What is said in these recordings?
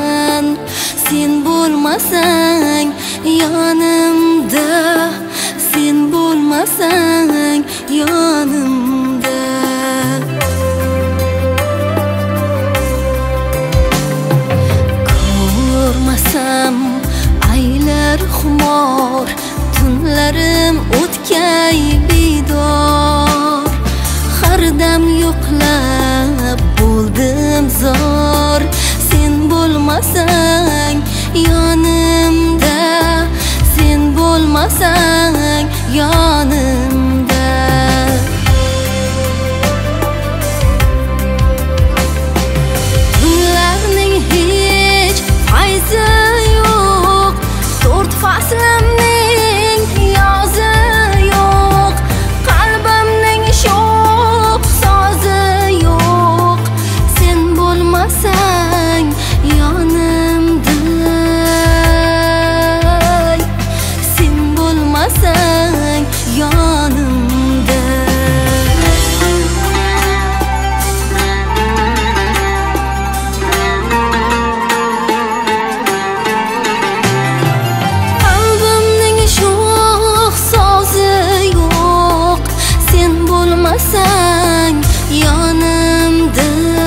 bo'lmasam, sen bo'lmasang yonimda, sen bo'lmasang yonimda. Ko'rmasam aylar xumor, tunlarim o'tkay bidor. Har dam yo'qlab bo'ldim zor, sen bo'lmasang yonimda, sen bo'lmasang yonimda. Tunlarning hech fayzi yo'q, to'rt faslimning yozi yo'q, qalbimning sho'x sozi yo'q, sen bo'lmasang yonimda, sen bo'lmasang yonimda. Qalbimning sho'x sozi yo'q, sen bo'lmasang yonimda,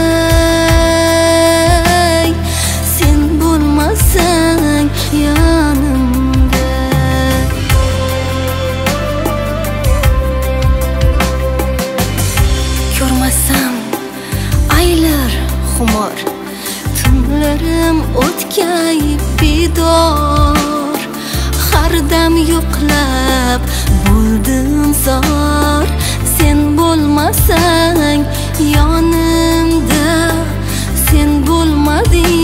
sen bo'lmasang yonimda. Ko'rmasam aylar xumor, tunlarim o'tkay bidor. Har dam yo'qlab bo'ldim zor, sen bo'lmasang yonimda, sen bo'lmading